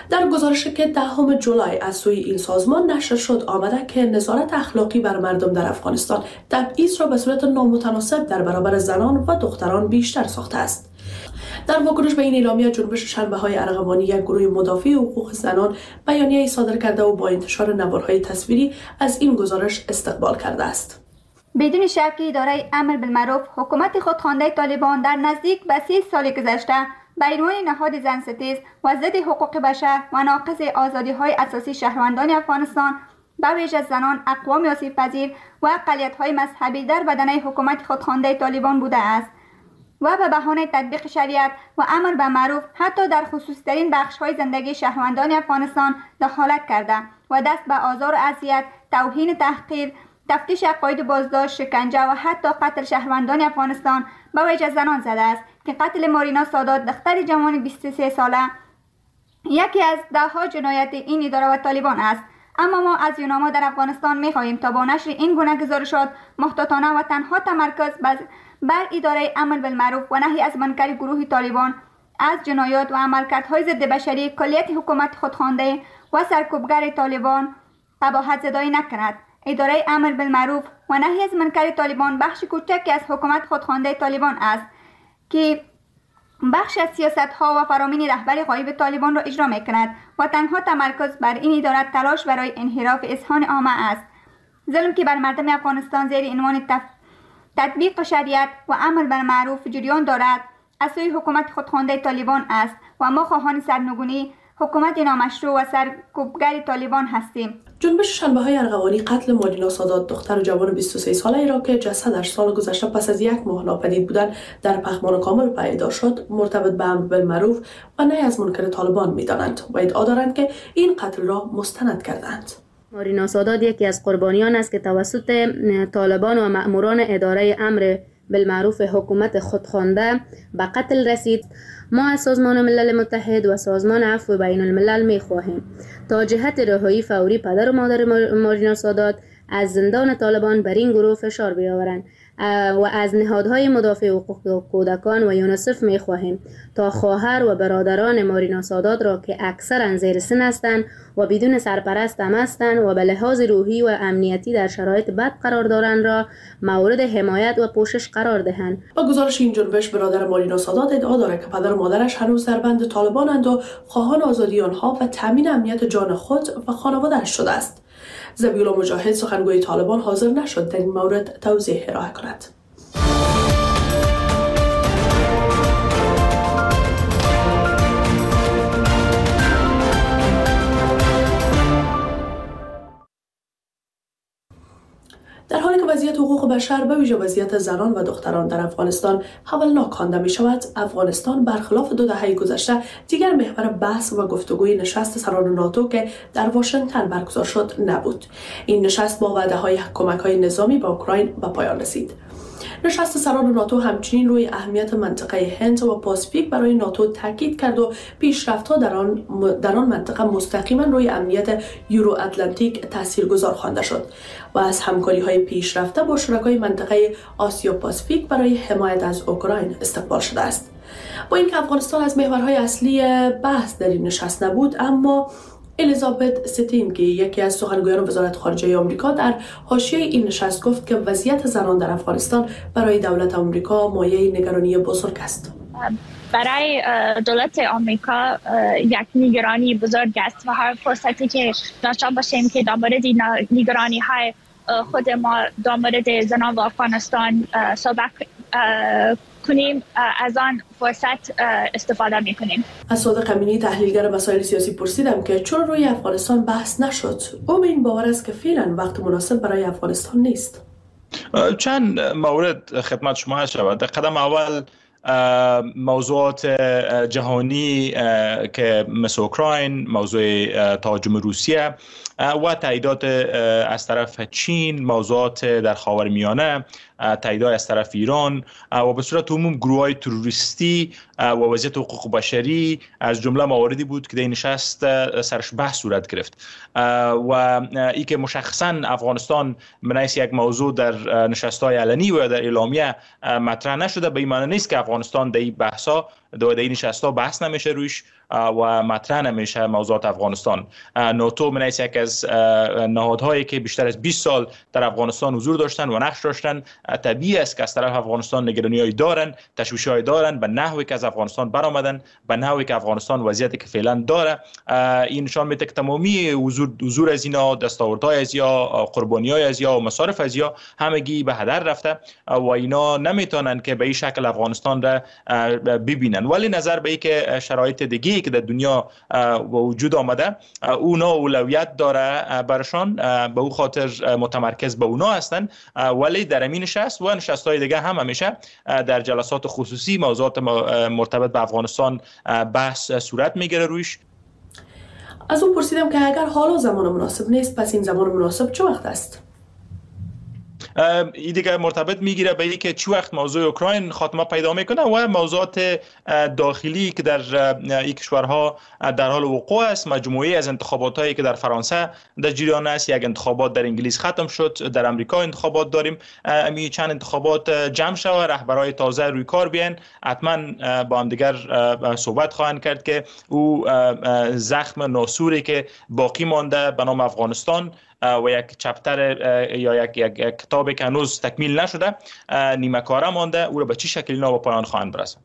در گزارشی که 10 جولای از سوی این سازمان نشر شد آمده که نظارت اخلاقی بر مردم در افغانستان تبعیض را به صورت نامتناسب در برابر زنان و دختران بیشتر ساخته است. در واکنش به این اعلامیه جنبش شنبه‌های ارغوانی، یک گروه مدافع حقوق زنان، بیانیه‌ای صادر کرده و با انتشار نوارهای تصویری از این گزارش استقبال کرده است. بدون شک اداره امر بالمعروف حکومت خودخوانده طالبان در نزدیک به 30 سال گذشته به عنوان نهاد زنستیز و ضد حقوق بشر و ناقض آزادی‌های اساسی شهروندان افغانستان به ویژه زنان، اقوام آسیب‌پذیر و اقلیت‌های مذهبی در بدنه حکومت خودخوانده طالبان بوده است و به بهانه تطبیق شریعت و امر به معروف حتی در خصوصی‌ترین بخش‌های زندگی شهروندان افغانستان دخالت کرده و دست به آزار و اذیت، توهین، تحقیر، تفتیش عقاید، بازداشت، شکنجه و حتی قتل شهروندان افغانستان به ویژه زنان زده است که قتل مارینا سادات دختر جوان 23 ساله یکی از ده‌ها جنایت این اداره و طالبان است. اما ما از یوناما در افغانستان می‌خواهیم تا با نشر این گونه گزارشات محتاطانه و تنها تمرکز بر اداره امر بالمعروف و نهی از منکر گروه طالبان از جنایات و عملکردهای ضد بشری کلیت حکومت خودخوانده و سرکوبگر طالبان قباحت زدایی نکند. اداره امر بالمعروف و نهی از منکر طالبان بخش کوچکی از حکومت خودخوانده طالبان است که بخش از سیاست‌ها و فرامین رهبر غایب طالبان را اجرا می‌کند و تنها تمرکز بر این اداره تلاش برای انحراف اذهان عامه است. ظلم که بر مردم افغانستان زیر عنوان تطبیق شریعت و امر بالمعروف جریان دارد از سوی حکومت خودخوانده طالبان است و ما خواهان سرنگونی حکومت نامشروع و سرکوبگر طالبان هستیم. جنبش شنبه‌های ارغوانی قتل مارینا سادات دختر جوان 23 ساله را که جسدش سال گذشته پس از 1 ماه ناپدید بودن در پخمان کامل پیدا شد مرتبط به امر بالمعروف و نهی از منکر طالبان می‌دانند و ادعا دارند که این قتل را مستند کردند. مارینا سادات یکی از قربانیان است که توسط طالبان و مأموران اداره امر بالمعروف حکومت خودخوانده به قتل رسید. ما از سازمان ملل متحد و سازمان عفو بین الملل می خواهیم تا جهت رهایی فوری پدر و مادر مارینا سادات از زندان طالبان بر این گروه فشار بیاورند و از نهادهای مدافع حقوق کودکان و یونیسف می خواهیم تا خواهر و برادران مارینا سادات را که اکثرا زیر سن هستند و بدون سرپرست هم هستند و به لحاظ روحی و امنیتی در شرایط بد قرار دارند را مورد حمایت و پوشش قرار دهند. با گزارش این جنبش برادر مارینا سادات ادعا دارد که پدر و مادرش هنوز در بند طالبانند و خواهان آزادی آنها و تامین امنیت جان خود و خانواده‌اش شده است. ذبیح‌الله مجاهد سخنگوی طالبان حاضر نشد در این مورد توضیح ارائه کند. در حالی که وضعیت حقوق بشر به ویژه وضعیت زنان و دختران در افغانستان هولناک خوانده می شود، افغانستان برخلاف 2 دهه گذشته دیگر محور بحث و گفتگوی نشست سران ناتو که در واشنگتن برگزار شد نبود. این نشست با وعده‌های کمک‌های نظامی به اوکراین به پایان رسید. نشست سران ناتو همچنین روی اهمیت منطقه هند و پاسیفیک برای ناتو تاکید کرد و پیشرفت‌ها در آن منطقه مستقیما روی امنیت یورو اتلانتیک تاثیرگذار خوانده شد و از همکاری‌های پیشرفته با شرکای منطقه آسیا پاسیفیک برای حمایت از اوکراین استقبال شده است. با اینکه افغانستان از محورهای اصلی بحث در این نشست نبود، اما الیزابت ستین که یکی از سخنگویان وزارت خارجه آمریکا در حاشیه این نشست گفت که وضعیت زنان در افغانستان برای دولت آمریکا مایه نگرانی بزرگ است. برای دولت آمریکا یک نگرانی بزرگ است و هر فرصتی که داشته باشیم که در مورد نگرانی های خود ما در مورد زنان و افغانستان صحبت کنیم از آن فرصت استفاده میکنیم. از صادق امینی تحلیلگر مسائل سیاسی پرسیدم که چون روی افغانستان بحث نشد، او به این باور است که فعلا وقت مناسب برای افغانستان نیست. چند مورد خدمت شما شود. در قدم اول موضوعات جهانی که مثل اوکراین، موضوع تهاجم روسیه و تاییدات از طرف چین، موضوعات در خاورمیانه، تاییدات از طرف ایران و به صورت عموم گروه‌های تروریستی و وضعیت حقوق بشری از جمله مواردی بود که در این نشست سرش بحث صورت گرفت و ای که مشخصا افغانستان من حیث یک موضوع در نشست‌های علنی و در اعلامیه مطرح نشده، به این معنی نیست که افغانستان در این بحث‌ها این نشست‌ها بحث نمیشه روش و مطرح نمیشه موضوعات افغانستان. ناتو من است یک از نهادهایی که بیشتر از 20 سال در افغانستان حضور داشتن و نقش داشتن. طبیعی است که از طرف افغانستان نگرانی‌های دارن، تشویش‌های دارن به نحوی که از افغانستان برآمدن، به نحوی که افغانستان وضعیتی که فعلا داره. این نشان میده که تمامی حضور از اینا، دستاوردهای از یا قربانی‌های از یا و مصارف از یا همگی به هدر رفته و اینا نمیتونن که به این شکل افغانستان را ببینن. ولی نظر به اینکه شرایط دیگه که در دنیا وجود آمده اونا اولویت داره برشان، به او خاطر متمرکز به اونا هستن. ولی در این نشست و نشست‌های دیگه هم همیشه در جلسات خصوصی موضوعات مرتبط به افغانستان بحث صورت میگیره روش. از اون پرسیدم که اگر حالا زمان مناسب نیست، پس این زمان مناسب چه وقت است؟ این دیگه مرتبط میگیره به اینکه چه وقت موضوع اوکراین خاتمه پیدا میکنه و موضوعات داخلی که در این کشورها در حال وقوع است. مجموعه از انتخابات هایی که در فرانسه در جریان است، یک انتخابات در انگلیس ختم شد، در امریکا انتخابات داریم. امی چند انتخابات جمع شوه، رهبرای تازه روی کار بیان، حتما با هم دیگر صحبت خواهند کرد که او زخم ناسوری که باقی مانده به نام افغانستان و یک چپتر یا یک کتابی که هنوز تکمیل نشده، نیمه کاره مانده، او را به چه شکلی اینا به پایان خواهند برساند.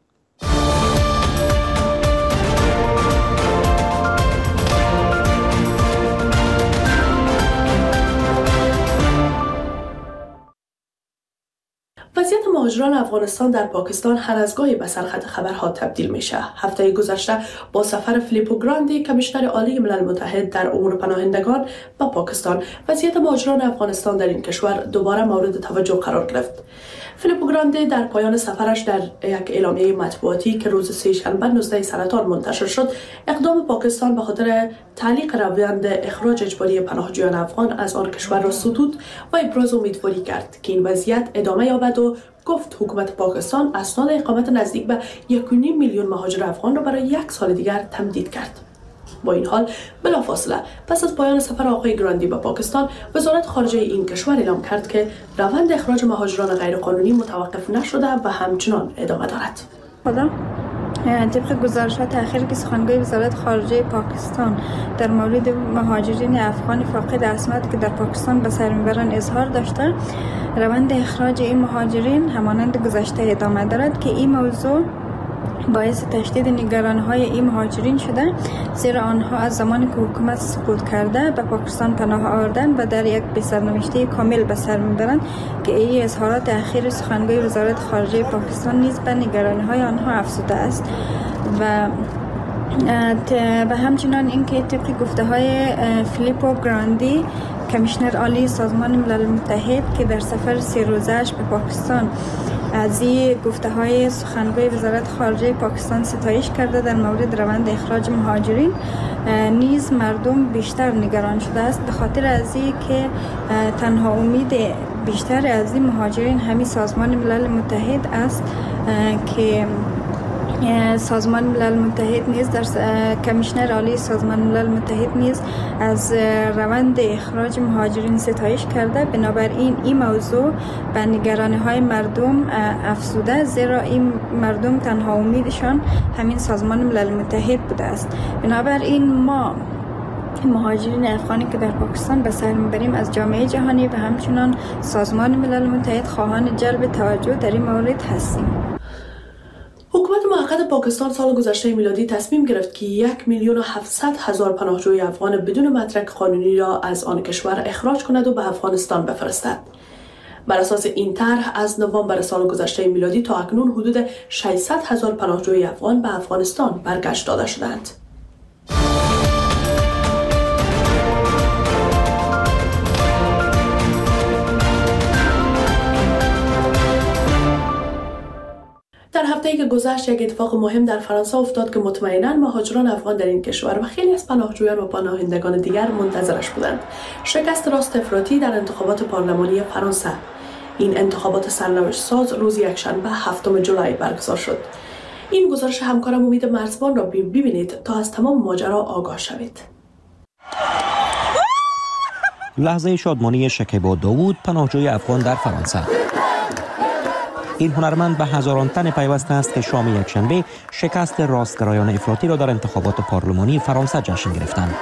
وضعیت مهاجران افغانستان در پاکستان هر از گاهی به سرخط خبرها تبدیل میشه. هفته گذشته با سفر فیلیپو گراندی کمیشنر عالی ملل متحد در امور پناهندگان به پاکستان، وضعیت مهاجران افغانستان در این کشور دوباره مورد توجه قرار گرفت. فیلیپو گراندی در پایان سفرش در یک اعلامیه مطبوعاتی که روز سه‌شنبه 19 سرطان منتشر شد، اقدام پاکستان به خاطر تعلیق روند اخراج اجباری پناهجویان افغان از آن کشور را ستود و ابراز امیدواری کرد که این وضعیت ادامه یابد و گفت حکومت پاکستان اسناد اقامت نزدیک به 1.5 میلیون مهاجر افغان را برای 1 سال دیگر تمدید کرد. با این حال بلافاصله پس از پایان سفر آقای گراندی به پاکستان، وزارت خارجه این کشور اعلام کرد که روند اخراج مهاجران غیرقانونی متوقف نشده و همچنان ادامه دارد. طبق گزارشات اخیر که سخنگوی وزارت خارجه پاکستان در مورد مهاجرین افغان فاقد اسناد که در پاکستان به سر میبرند اظهار داشته، روند اخراج این مهاجرین همانند گذشته ادامه دارد که این موضوع باعث تشدید نگرانی‌های این مهاجرین شده، زیرا آنها از زمانی که حکومت سقوط کرده به پاکستان پناه آوردند و در یک بسرنوشته کامل به سر میبرند که این اظهارات اخیر سخنگوی وزارت خارجه پاکستان نیز به نگرانی‌های آنها افزوده است و همچنان اینکه طبق گفته‌های فیلیپو گراندی، کمیشنر عالی سازمان ملل متحد که در سفر 3 روزه‌اش به پاکستان از این گفته‌های سخنگوی وزارت خارجه پاکستان ستایش کرده، در مورد روند اخراج مهاجرین نیز مردم بیشتر نگران شده است، به خاطر از این که تنها امید بیشتر از این مهاجرین همین سازمان ملل متحد است که سازمان ملل متحد نیز در کمیشنر عالی سازمان ملل متحد نیز از روند اخراج مهاجرین ستایش کرده. بنابراین این موضوع به نگرانی‌های مردم افزوده، زیرا این مردم تنها امیدشان همین سازمان ملل متحد بوده است. بنابراین ما مهاجرین افغانی که در پاکستان به سر میبریم از جامعه جهانی و همچنان سازمان ملل متحد خواهان جلب توجه در این مورد هستیم. حکومت موقت پاکستان سال گذشته میلادی تصمیم گرفت که 1,700,000 پناهجوی افغان بدون مدرک قانونی را از آن کشور اخراج کند و به افغانستان بفرستد. بر اساس این طرح از نوامبر سال گذشته میلادی تا اکنون حدود 600,000 پناهجوی افغان به افغانستان برگشت داده شدند. در هفته‌ای که گذشت یک اتفاق مهم در فرانسه افتاد که مطمئناً مهاجران افغان در این کشور و خیلی از پناهجویان و پناهندگان دیگر منتظرش بودند. شکست راست افراطی در انتخابات پارلمانی فرانسه. این انتخابات سرنوشت ساز روز یکشنبه 7 جولای برگزار شد. این گزارش همکارم امید مرزبان را ببینید تا از تمام ماجرا آگاه شوید. لحظه شادمانی شکیبا داوود، پناهجوی افغان در فرانسه. این هنرمند به هزاران تن پیوسته است که شام یکشنبه شکست راستگرایان افراطی را در انتخابات پارلمانی فرانسه جشن گرفتند.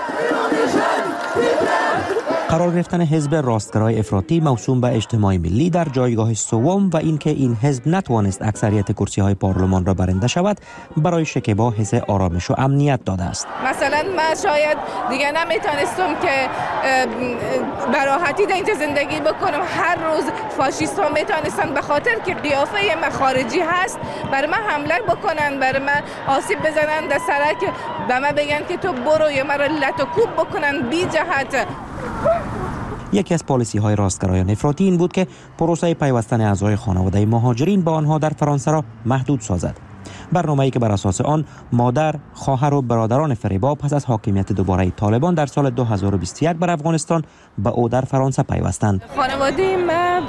قرار گرفتن حزب راستگرای افراطی موسوم به اجتماع ملی در جایگاه سوم و اینکه این حزب نتوانست اکثریت کرسی‌های پارلمان را برنده شود برای شکیبا حس آرامش و امنیت داده است. مثلا من شاید دیگه نمیتونستم که به راحتی در اینجا زندگی بکنم. هر روز فاشیست ها میتونستن به خاطر که قیافه من خارجی هست بر من حمله بکنن، بر من آسیب بزنن در سرک، به من بگن که تو برو یا مرا لط و کوب بکنن بی جهت. یکی از پالیسی‌های راستگرایان افراطی این بود که پروسه پیوستن اعضای خانواده مهاجرین به آنها در فرانسه را محدود سازد. برنامه‌ای که بر اساس آن مادر، خواهر و برادران فریبا پس از حاکمیت دوباره طالبان در سال 2021 بر افغانستان به او در فرانسه پیوستند. خانواده ما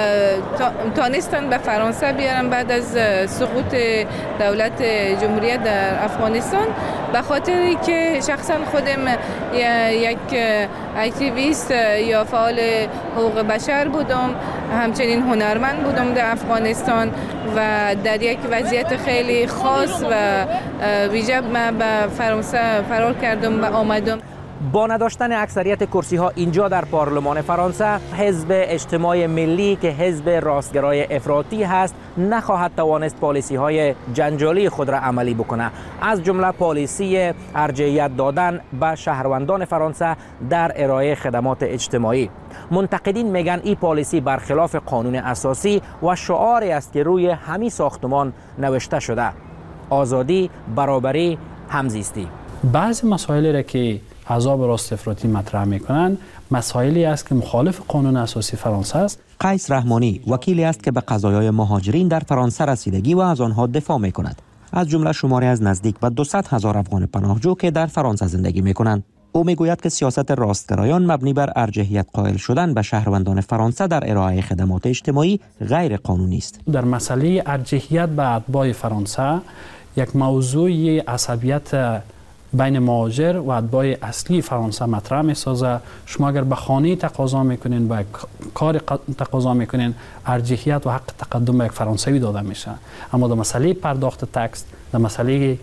تانستن به فرانسه بیارن بعد از سقوط دولت جمهوریت در افغانستان، به خاطری که شخصا خودم یک اکتیویست یا فعال حقوق بشر بودم، همچنین هنرمند بودم در افغانستان و در یک وضعیت خیلی خاص و ویژه من به فرانسه فرار کردم و آمدم. با نداشتن اکثریت کرسی ها اینجا در پارلمان فرانسه، حزب اجتماع ملی که حزب راستگرای افراطی هست نخواهد توانست پالیسی های جنجالی خود را عملی بکنه، از جمله پالیسی ارجحیت دادن به شهروندان فرانسه در ارائه خدمات اجتماعی. منتقدین میگن این پالیسی برخلاف قانون اساسی و شعاری است که روی همین ساختمان نوشته شده: آزادی، برابری، همزیستی. بعضی مسائلی را که احزاب راست افراطی مطرح میکنن مسائلی است که مخالف قانون اساسی فرانسه است. قیس رحمانی وکیلی است که به قضایای مهاجرین در فرانسه رسیدگی و از آنها دفاع میکند، از جمله شماری از نزدیک به 200,000 افغان پناهجو که در فرانسه زندگی میکنند. او میگوید که سیاست راستگرایان مبنی بر ارجحیت قائل شدن به شهروندان فرانسه در ارائه خدمات اجتماعی غیر قانونی است. در مسئله ارجحیت به اتباع فرانسه یک موضوع عصبیت بین مهاجر و اتباع اصلی فرانسه مطرح می‌سازه. شما اگر به خانه تقاضا میکنین، به کار تقاضا میکنین، ارجحیت و حق تقدم به یک فرانسوی داده میشه، اما در مسئله پرداخت تکس، در مسئله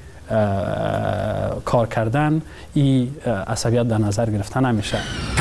کار کردن، این عصبیت در نظر گرفته نمیشه.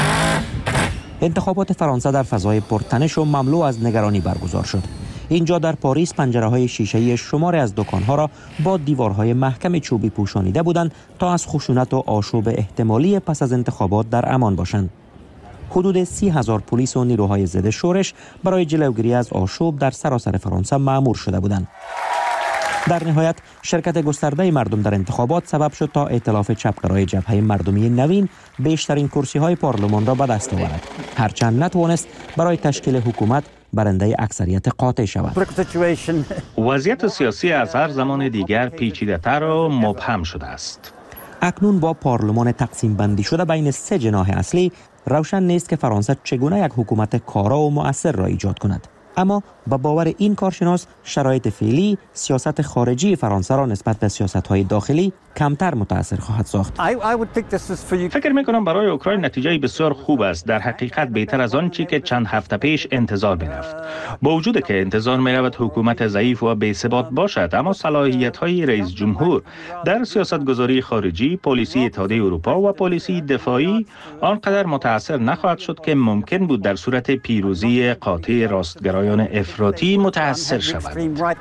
انتخابات فرانسه در فضای پرتنش و مملو از نگرانی برگزار شد. اینجا در پاریس پنجره‌های شیشه‌ای شماری از دکان‌ها را با دیوارهای محکم چوبی پوشانیده بودند تا از خشونت و آشوب احتمالی پس از انتخابات در امان باشند. حدود 30,000 پلیس و نیروهای ضد شورش برای جلوگیری از آشوب در سراسر فرانسه مأمور شده بودند. در نهایت شرکت گسترده مردم در انتخابات سبب شد تا ائتلاف چپگرای جبهه مردمی نوین بیشترین کرسی‌های پارلمان را به دست آورد، هرچند نتوانست برای تشکیل حکومت برنده اکثریت قاطع شود. وضعیت سیاسی از هر زمان دیگر پیچیده‌تر و مبهم شده است. اکنون با پارلمان تقسیم بندی شده بین سه جناح اصلی، روشن نیست که فرانسه چگونه یک حکومت کارا و مؤثر را ایجاد کند. اما با باور این کارشناس، شرایط فعلی سیاست خارجی فرانسه را نسبت به سیاست‌های داخلی کمتر متأثر خواهد ساخت. فکر می‌کنم برای اوکراین نتیجه بسیار خوب است، در حقیقت بهتر از آن چی که چند هفته پیش انتظار می‌رفت. با وجود که انتظار می‌رود حکومت ضعیف و بی‌ثبات باشد، اما صلاحیت‌های رئیس جمهور در سیاست‌گذاری خارجی، پالیسی اتحادیه اروپا و پالیسی دفاعی آنقدر متأثر نخواهد شد که ممکن بود در صورت پیروزی قاطع راستگرایان افراطی متأثر شود.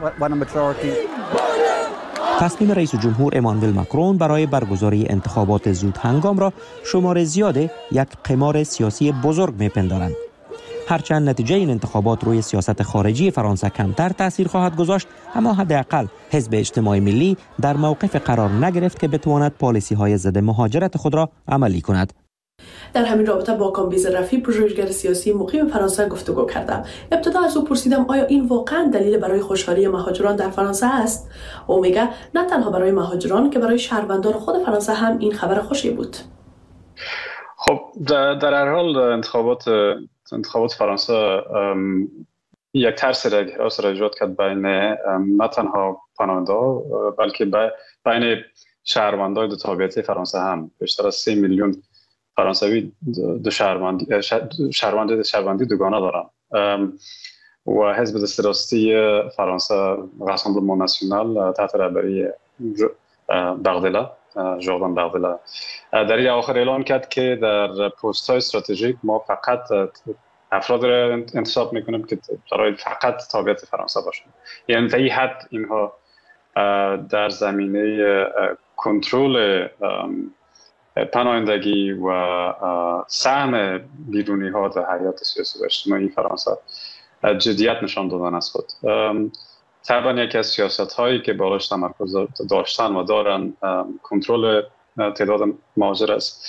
تصمیم رئیس جمهور امانوئل ماکرون برای برگزاری انتخابات زود هنگام را شمار زیاد یک قمار سیاسی بزرگ می‌پندارند. هرچند نتیجه این انتخابات روی سیاست خارجی فرانسه کمتر تأثیر خواهد گذاشت، اما حداقل حزب اجتماع ملی در موقف قرار نگرفت که بتواند پالیسی‌های ضد مهاجرت خود را عملی کند. در همین رابطه با کامبیز رفی، پژوهشگر سیاسی مقیم فرانسه گفتگو کردم. ابتدا از او پرسیدم آیا این واقعا دلیل برای خوشحالی مهاجران در فرانسه است؟ او میگه نه تنها برای مهاجران که برای شهروندان خود فرانسه هم این خبر خوشی بود. خب در هر حال انتخابات فرانسه یک ترس را ایجاد کرد بین نه تنها پناهنده بلکه بین شهروندان دو تابعیتی فرانسه هم. بیشتر از 3 میلیون فرانسوی شهروندی دوگانه دارن. و حزب دست راستی فرانسه راسمبلمان ناسیونال تحت رهبری بغدلا ژوردن بغدلا در این آخر اعلان کرد که در پست های استراتژیک ما فقط افراد را انتخاب میکنیم که برای فقط تابعیت فرانسه باشند. یعنی تا این حد اینها در زمینه کنترل پناهندگی و سهم بیرونی ها در حیات سیاسی و اجتماعی فرانسه جدیت نشان دادن از خود. طبعا یکی از سیاست هایی که بالاش تمرکز داشتن و دارن کنترل تعداد مهاجر است.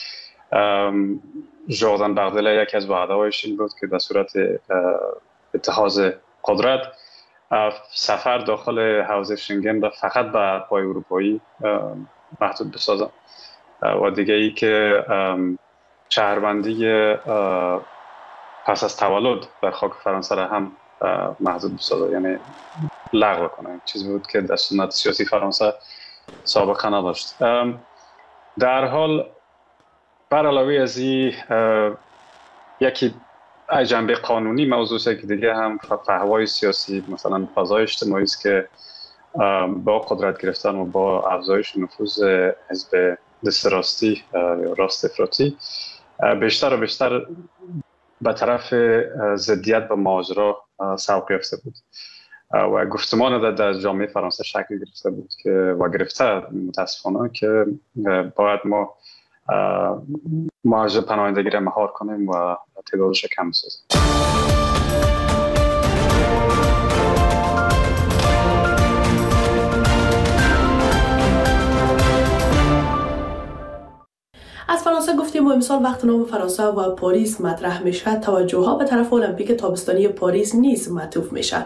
ژوردن بغدلا یکی از وعده‌هایش این بود که در صورت اتخاذ قدرت سفر داخل حوزه شنگن را فقط به پای اروپایی محدود بسازن و دیگه ای که شهروندی پس از تولد در خاک فرانسه را هم محدود بسازه، یعنی لغو کنه. چیزی بود که در سنت سیاسی فرانسه سابقه نداشت. در حال بر علاوه از این یکی جنبه قانونی موضوع است که دیگه هم فهوای سیاسی، مثلا فضای اجتماعی است که با قدرت گرفتن و با افزایش نفوذ حزب دست راستی یا راست افراطی بیشتر و بیشتر به طرف ضدیت با ماجرا سوق یافته بود و گفتمان در جامعه فرانسه شکل گرفته بود که و گرفته متاسفانه که باید ما مهاجر پناهندگی را مهار کنیم و تعدادش کم بسازیم. از فرانسه گفتیم و امسال وقت نام فرانسه و پاریس مطرح میشه، توجه ها به طرف المپیک تابستانی پاریس نیز معطوف میشه.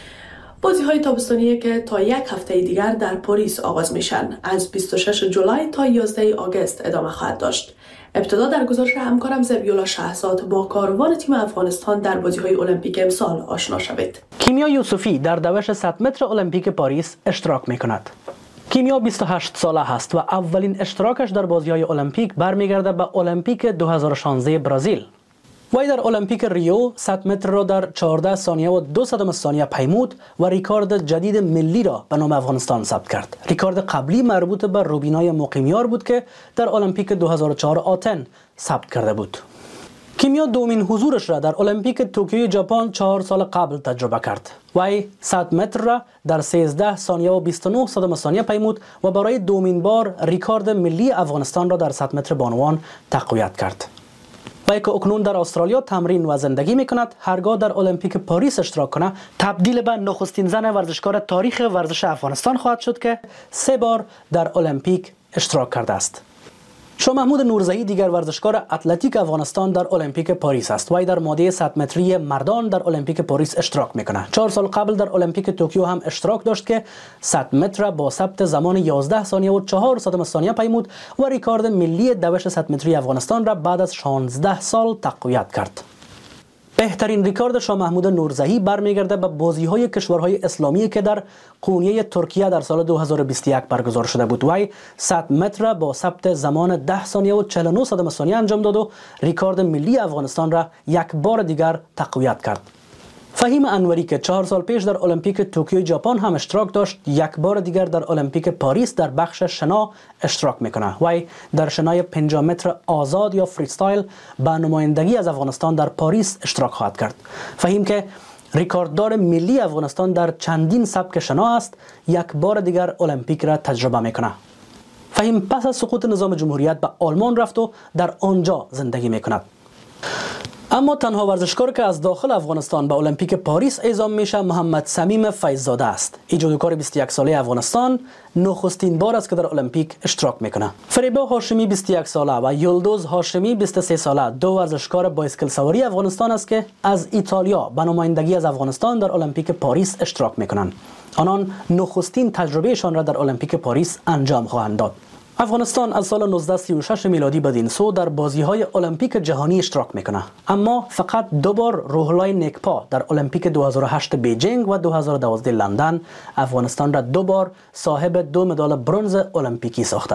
بازی های تابستانی که تا یک هفته دیگر در پاریس آغاز میشن از 26 جولای تا 11 آگوست ادامه خواهد داشت. ابتدا در گزارش همکارم زبیولا شهزاد با کاروان تیم افغانستان در بازی های المپیک امسال آشنا شوید. کیمیا یوسفی در دوش 100 متر المپیک پاریس اشتراک میکند. کیمیا 28 ساله است و اولین اشتراکش در بازی های المپیک برمیگرده به المپیک 2016 برزیل. وی در المپیک ریو 100 متر را در 14 ثانیه و 2 ثانیه پیمود و ریکارد جدید ملی را به نام افغانستان ثبت کرد. ریکارد قبلی مربوط به روبینای مقیمیار بود که در المپیک 2004 آتن ثبت کرده بود. کیمیا دومین حضورش را در المپیک توکیو ژاپن 4 سال قبل تجربه کرد. وی 100 متر را در 13 ثانیه و 29 ثانیه پیمود و برای دومین بار ریکارد ملی افغانستان را در 100 متر بانوان تقویت کرد. وی که اکنون در استرالیا تمرین و زندگی میکند، هرگاه در المپیک پاریس اشتراک کنه تبدیل به نخستین زن ورزشکار تاریخ ورزش افغانستان خواهد شد که 3 بار در المپیک اشتراک کرده است. شاه محمود نورزهی دیگر ورزشکار اتلتیک افغانستان در المپیک پاریس است. وی در ماده 100 متری مردان در المپیک پاریس اشتراک میکنه. 4 سال قبل در المپیک توکیو هم اشتراک داشت که 100 متر با ثبت زمان 11 ثانیه و 4 ثانیه پیمود و ریکارد ملی دوش 100 متری افغانستان را بعد از 16 سال تقویت کرد. بهترین ریکارد شاه محمود نورزهی برمیگرده به بازی‌های کشورهای اسلامی که در قونیه ترکیه در سال 2021 برگزار شده بود. وی 100 متر با ثبت زمان 10 ثانیه و 49 ثانیه انجام داد و ریکارد ملی افغانستان را یک بار دیگر تقویت کرد. فهیم انوری که 4 سال پیش در المپیک توکیو ژاپن هم اشتراک داشت، یک بار دیگر در المپیک پاریس در بخش شنا اشتراک میکنه. وی در شنای 50 متر آزاد یا فریستایل با نمایندگی از افغانستان در پاریس اشتراک خواهد کرد. فهیم که ریکارددار ملی افغانستان در چندین سبک شنا است، یک بار دیگر المپیک را تجربه میکنه. فهیم پس از سقوط نظام جمهوریت به آلمان رفت و در آنجا زندگی میکند. اما تنها ورزشکار که از داخل افغانستان به المپیک پاریس اعزام میشه محمد صمیم فیض‌زاده است. ایجادکار 21 ساله افغانستان نخستین بار است که در المپیک اشتراک میکنه. فریبا هاشمی 21 ساله و یلدوز هاشمی 23 ساله دو ورزشکار بایسکل سواری افغانستان است که از ایتالیا به نمایندگی از افغانستان در المپیک پاریس اشتراک میکنند. آنان نخستین تجربهشان را در المپیک پاریس انجام خواهند داد. افغانستان از سال 1936 میلادی بدین سو در بازی‌های المپیک جهانی اشتراک میکنه، اما فقط 2 بار روح‌الله نیکپا در المپیک 2008 بیجینگ و 2012 لندن افغانستان را 2 بار صاحب 2 مدال برنز المپیکی ساخته.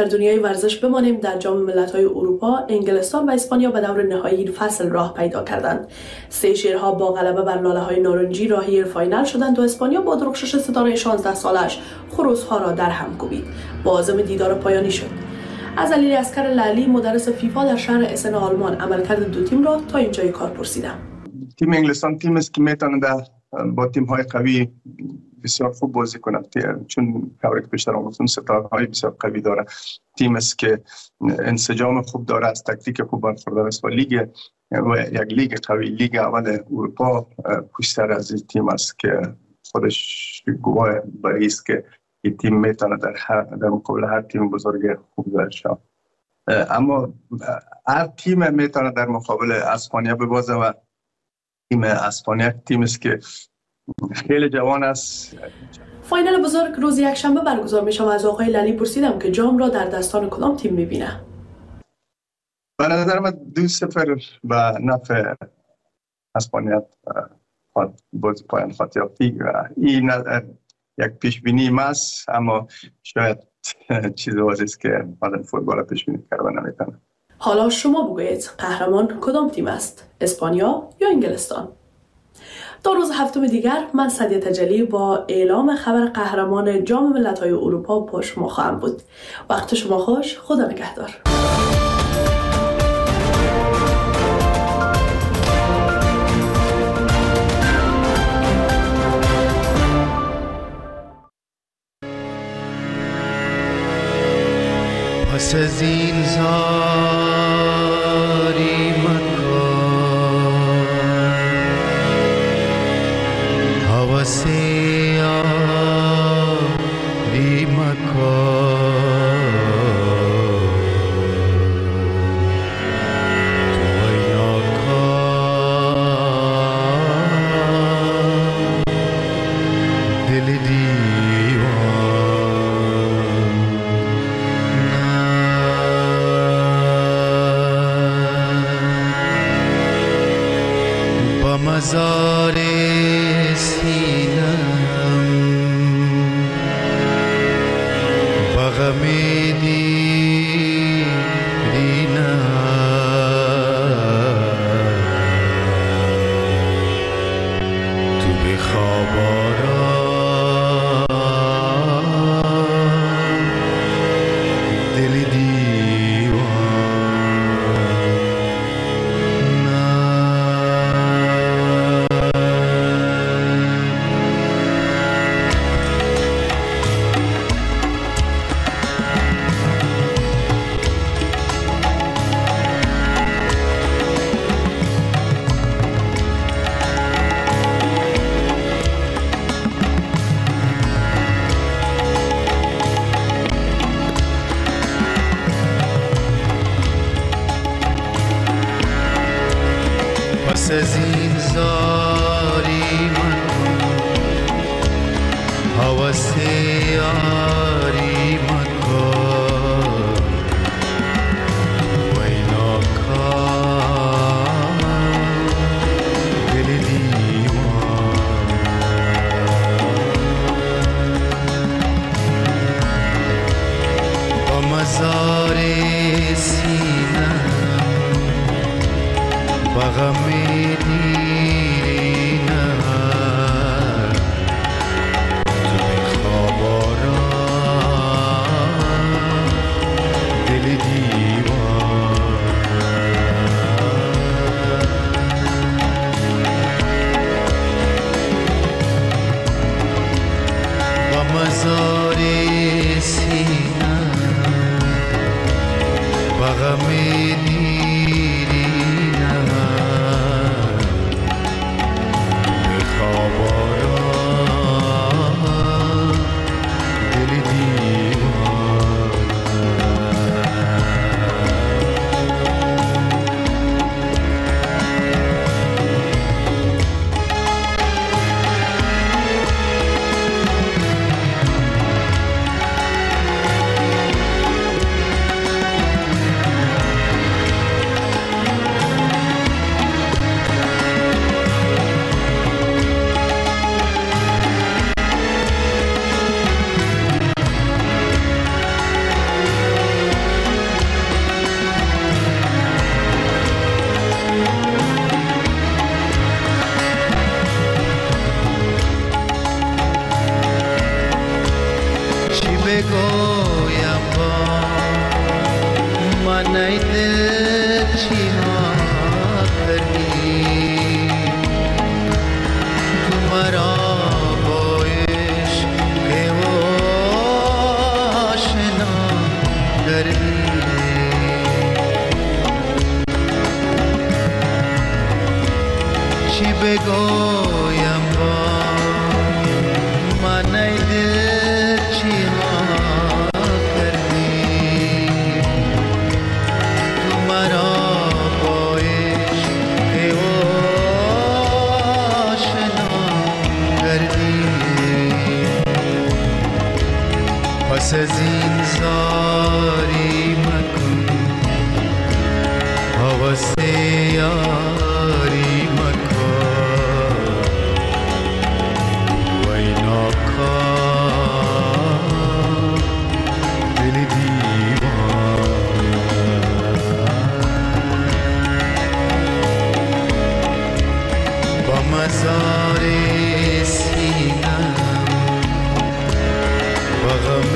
در دنیای ورزش بمانیم. در جام ملت‌های اروپا، انگلستان و اسپانیا به دور نهایی این فصل راه پیدا کردند. سه شیرها با غلبه بر لاله‌های نارنجی راهی فاینال شدند و اسپانیا با درخشش ستاره 16 سالش خروس‌ها را در هم کوبید. با عازم دیدار پایانی شد. از علی اصغر لعلی مدرس فیفا در شهر اسن آلمان عملکرد دو تیم را تا اینجای کار پرسیدم. تیم انگلستان تیم است که میتونه با تیم‌های قوی بسیار خوب بازی کنه، چون کاری که بیشتر گفتم ستاره‌های بسیار قوی داره. تیم است که انسجام خوب داره، از تکتیک خوب برخوردار است و لیگ و یک لیگ قوی، لیگ اول اروپا پشتر از این تیم است که خودش گواه برای است که این تیم میتونه در مقابل هر تیم بزرگ خوب داشته. اما هر تیم میتونه در مقابل اسپانیا ببازه و تیم اسپانیا تیم است که خیلی جوان است. فاینال بزرگ روز یکشنبه برگزار میشه و از آقای لعلی پرسیدم که جام را در دستان کدام تیم میبینه. به نظر من 2-0 به نفع اسپانیا بازی پایان خواهد یافت. این یک پیش بینی است، اما شاید چیز واضحی است که آدم فوتبال پیش بینی کردن نمیتونه. حالا شما بگویید قهرمان کدام تیم است؟ اسپانیا یا انگلستان؟ تا روز هفتم دیگر من سعدیه تجلی با اعلام خبر قهرمان جام ملت‌های اروپا با شما خواهم بود. وقت شما خوش، خدا نگهدار. پس از این زاری سیاری مکان تو یا کان دل دیوان با مزار پس از این زاری من حواس یاری مکن و اینا کن دل دیوان با مزار سینه با غم دیرینه تو به خواب آرام دل دیوان با مزار سینه با غم دیرینه چی بگویم با من ای دل چی ها کردی تو مرا با عشق آشنا کردی پس از این زاری مکن حوث یاری مکن وی ناکام دل دیوان با مزار سینم و غم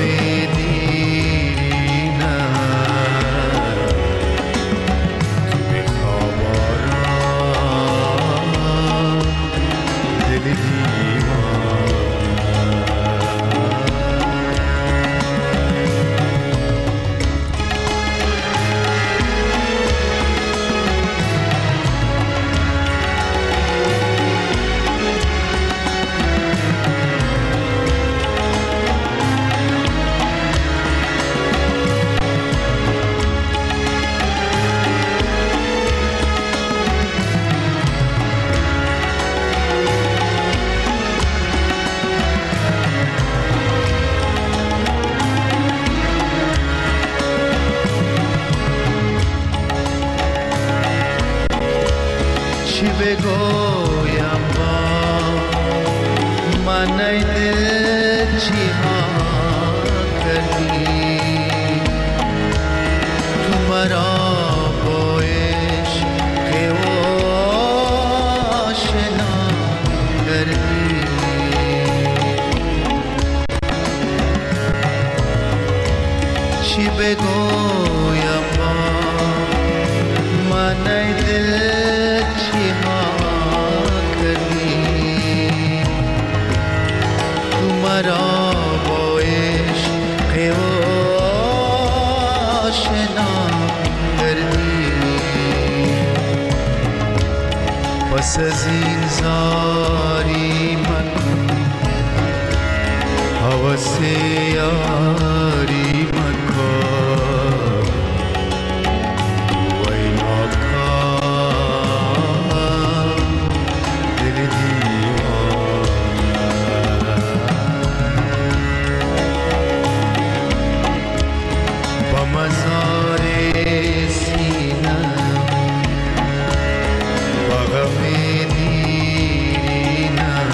چی بگویم با من ای دل چی ها کردی تو مرا با عشق آشنا کردی چی بگویم با من ای دل چی ها کردی تو مرا با عشق آشنا کردی پس از این زاری مکن حوث یاری مکن وی ناکام دل دیوان با مزار سینم و غم دیرینم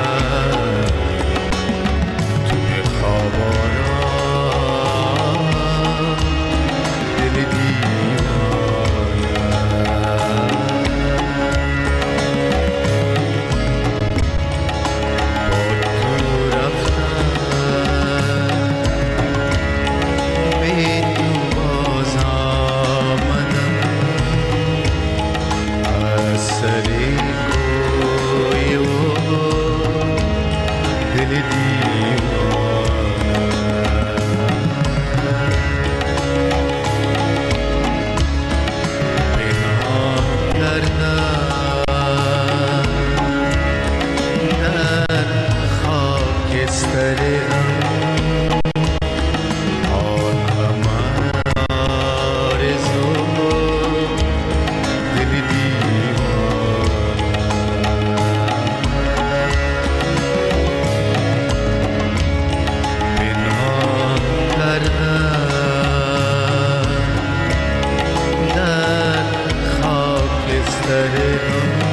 تو خواب آرام دل دیوان با تو رفتم به تو باز آمدم از سری کوی و دل دیوان پنهان کردم در خاکستر آن همه آرزو دل دیوان پنهان کردم در خاکستر